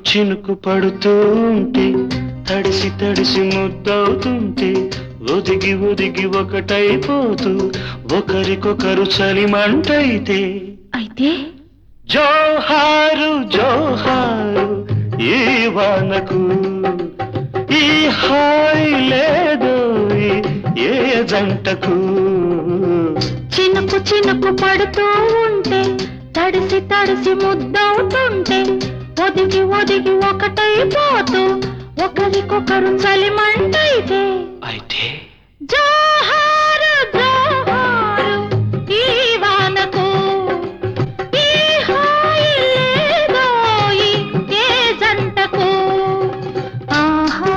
చినుకు పడుతూ ఉంటే తడిసి తడిసి ముద్దవుతుంటే ఒదిగి ఒదిగి ఒకటైపోతూ ఒకరికొకరు చలిమంటైతే అయితే జోహారు జోహారు ఈ వానకు ఈ హాయి లేదో ఏ జంటకు చినుకు చినుకు పడుతూ ఉంటే తడిసి తడిసి ముద్దవుతుంటే ఒదిగి ఒదిగి ఒకటైపోతూ ఒకరికొకరు చలిమంటైతే అయితే జోహారు జోహారు ఈ వానకు ఈ హాయి లేదోయి ఏ జంటకు ఆహా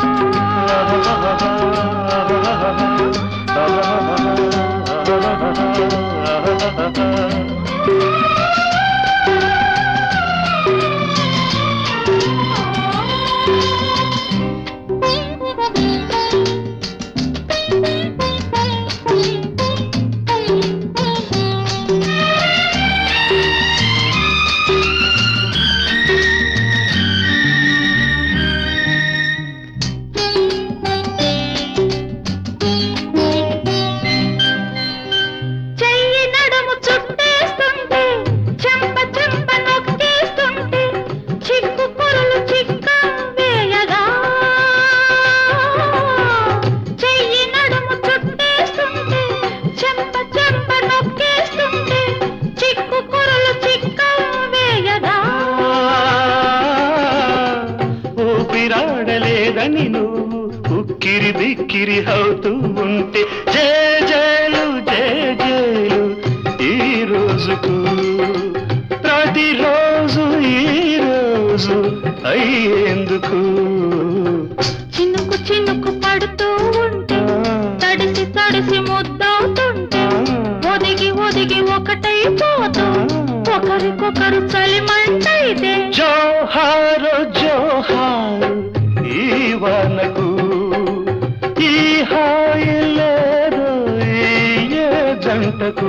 ఊపిరాడలేదని నువ్వు ఉక్కిరి బిక్కిరి అవుతూ ఉంటే జేజేలు జేజేలు ఈ రోజుకు ప్రతిరోజు ఈ రోజు అయ్యేందుకు చినుకు చినుకు పడుతూ ఉంటే తడిసి తడిసి ముద్దవుతుంటే ఒదిగి ఒదిగి ఒకటైపోతూ ఒకరికొకరు చలిమంటైతే జోహారు జోహారు ఈ వానకు ఈ హాయి లేదో ఏ జంటకు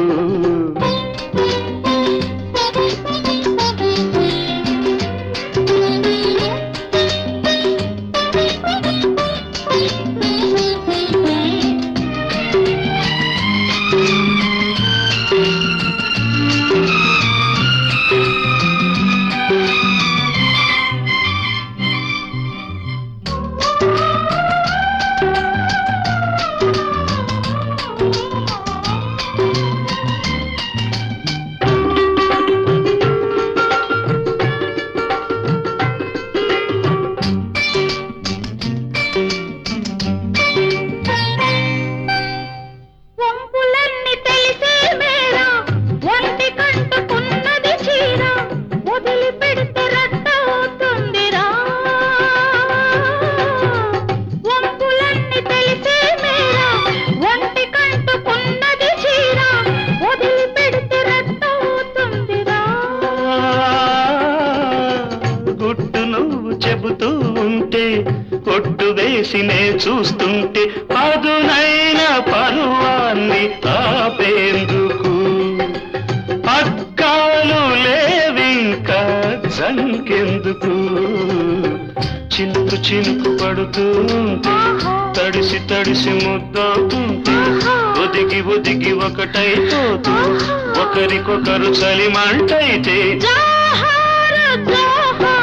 చెబుతూ ఉంటే కొట్టు వేసినే చూస్తుంటే పదునైన పరువాన్ని ఆపేందుకు పక్కాలు లేవింకా జంకెందుకు చినుకు చినుకు పడుతూ తడిసి తడిసి ముద్దవుతుంటే ఒదిగి ఒదిగి ఒకటైపోతూ ఒకరికొకరు చలిమంటైతే జోహారు జోహారు